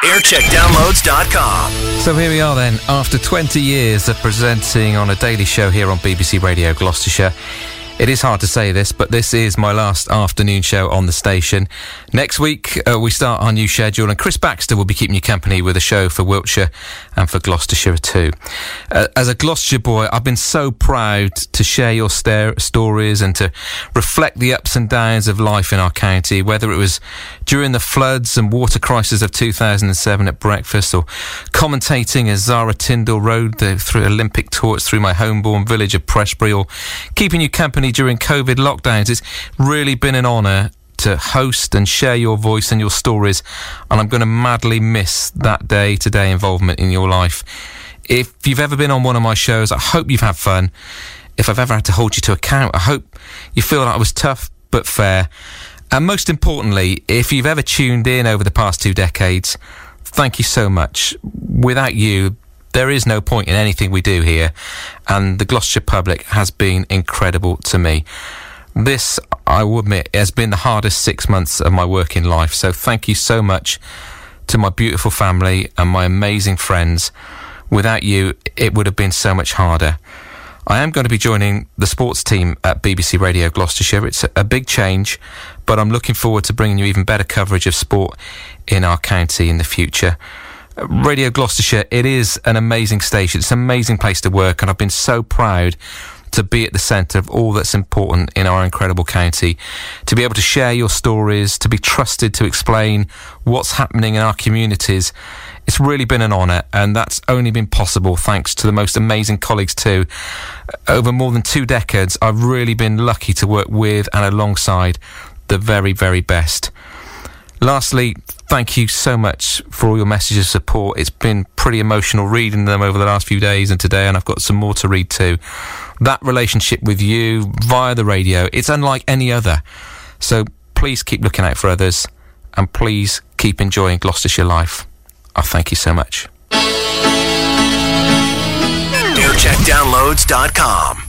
aircheckdownloads.com. So here we are then, after 20 years of presenting on a daily show here on BBC Radio Gloucestershire. It is hard to say this, but this is my last afternoon show on the station. Next week, we start our new schedule, and Chris Baxter will be keeping you company with a show for Wiltshire and for Gloucestershire too. As a Gloucestershire boy, I've been so proud to share your stories and to reflect the ups and downs of life in our county, whether it was during the floods and water crisis of 2007 at breakfast, or commentating as Zara Tyndall rode through Olympic torch through my homeborn village of Prestbury, or keeping you company during COVID lockdowns. It's really been an honour to host and share your voice and your stories, and I'm going to madly miss that day-to-day involvement in your life. If you've ever been on one of my shows, I hope you've had fun. If I've ever had to hold you to account, I hope you feel like I was tough but fair. And most importantly, if you've ever tuned in over the past 2 decades, thank you so much. Without you, there is no point in anything we do here, and the Gloucestershire public has been incredible to me. This, I will admit, has been the hardest 6 months of my working life, so thank you so much to my beautiful family and my amazing friends. Without you, it would have been so much harder. I am going to be joining the sports team at BBC Radio Gloucestershire. It's a big change, but I'm looking forward to bringing you even better coverage of sport in our county in the future. Radio Gloucestershire, it is an amazing station. It's an amazing place to work, and I've been so proud to be at the centre of all that's important in our incredible county, to be able to share your stories, to be trusted to explain what's happening in our communities. It's really been an honour, and that's only been possible thanks to the most amazing colleagues too. Over more than 2 decades, I've really been lucky to work with and alongside the very, very best. Lastly, thank you so much for all your messages of support. It's been pretty emotional reading them over the last few days and today, and I've got some more to read too. That relationship with you via the radio, it's unlike any other. So please keep looking out for others, and please keep enjoying Gloucestershire life. I thank you so much. aircheckdownloads.com